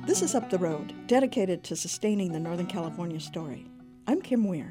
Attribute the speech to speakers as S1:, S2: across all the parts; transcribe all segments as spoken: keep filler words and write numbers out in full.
S1: This is Up the Road, dedicated to sustaining the Northern California story. I'm Kim Weir.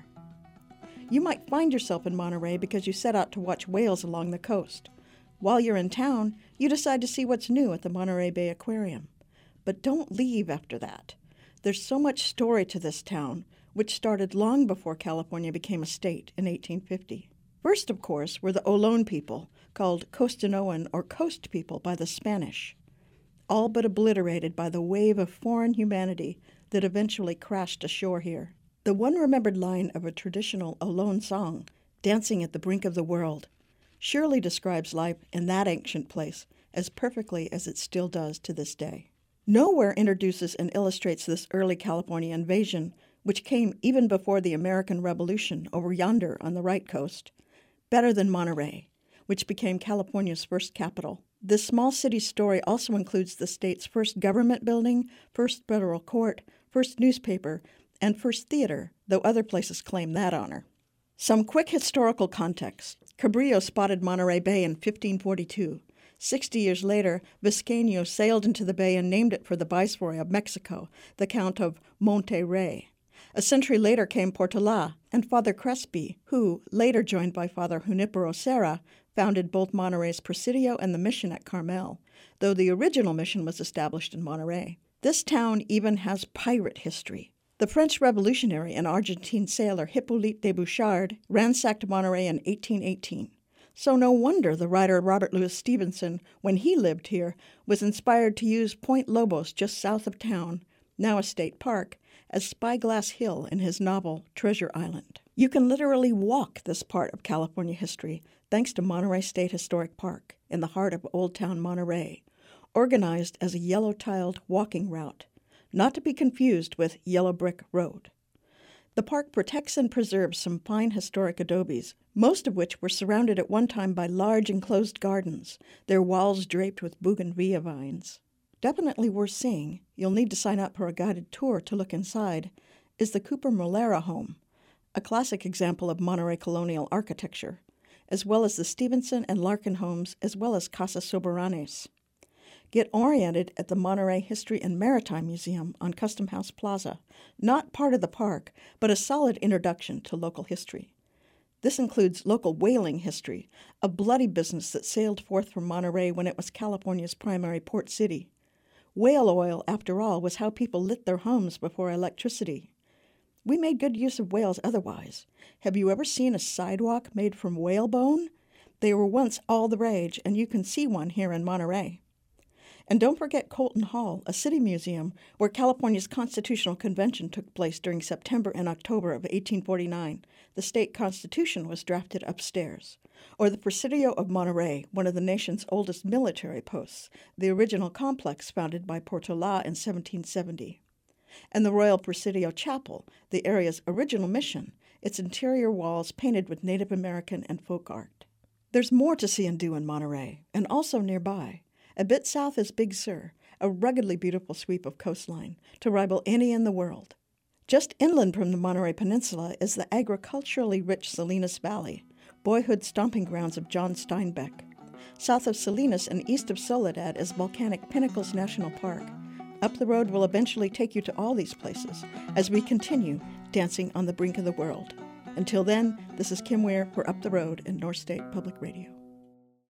S1: You might find yourself in Monterey because you set out to watch whales along the coast. While you're in town, you decide to see what's new at the Monterey Bay Aquarium. But don't leave after that. There's so much story to this town, which started long before California became a state in eighteen fifty. First, of course, were the Olón people, called Costanoan or Coast People by the Spanish, all but obliterated by the wave of foreign humanity that eventually crashed ashore here. The one remembered line of a traditional Olón song, Dancing at the Brink of the World, surely describes life in that ancient place as perfectly as it still does to this day. Nowhere introduces and illustrates this early California invasion, which came even before the American Revolution over yonder on the right coast, better than Monterey, which became California's first capital. This small city story also includes the state's first government building, first federal court, first newspaper, and first theater, though other places claim that honor. Some quick historical context. Cabrillo spotted Monterey Bay in fifteen forty-two. Sixty years later, Vizcaino sailed into the bay and named it for the viceroy of Mexico, the Count of Monterrey. A century later came Portola and Father Crespi, who, later joined by Father Junipero Serra, founded both Monterey's Presidio and the mission at Carmel, though the original mission was established in Monterey. This town even has pirate history. The French revolutionary and Argentine sailor Hippolyte de Bouchard ransacked Monterey in eighteen eighteen. So no wonder the writer Robert Louis Stevenson, when he lived here, was inspired to use Point Lobos just south of town, now a state park, as Spyglass Hill in his novel Treasure Island. You can literally walk this part of California history thanks to Monterey State Historic Park in the heart of Old Town Monterey, organized as a yellow-tiled walking route, not to be confused with Yellow Brick Road. The park protects and preserves some fine historic adobes, most of which were surrounded at one time by large enclosed gardens, their walls draped with bougainvillea vines. Definitely worth seeing, you'll need to sign up for a guided tour to look inside, is the Cooper Molera home, a classic example of Monterey colonial architecture, as well as the Stevenson and Larkin homes, as well as Casa Soberanes. Get oriented at the Monterey History and Maritime Museum on Custom House Plaza, not part of the park, but a solid introduction to local history. This includes local whaling history, a bloody business that sailed forth from Monterey when it was California's primary port city. Whale oil, after all, was how people lit their homes before electricity. We made good use of whales otherwise. Have you ever seen a sidewalk made from whalebone? They were once all the rage, and you can see one here in Monterey. And don't forget Colton Hall, a city museum where California's Constitutional Convention took place during September and October of eighteen forty-nine. The state constitution was drafted upstairs. Or the Presidio of Monterey, one of the nation's oldest military posts, the original complex founded by Portola in seventeen seventy. And the Royal Presidio Chapel, the area's original mission, its interior walls painted with Native American and folk art. There's more to see and do in Monterey, and also nearby. A bit south is Big Sur, a ruggedly beautiful sweep of coastline, to rival any in the world. Just inland from the Monterey Peninsula is the agriculturally rich Salinas Valley, boyhood stomping grounds of John Steinbeck. South of Salinas and east of Soledad is volcanic Pinnacles National Park. Up the road will eventually take you to all these places as we continue dancing on the brink of the world. Until then, this is Kim Weir for Up the Road in North State Public Radio.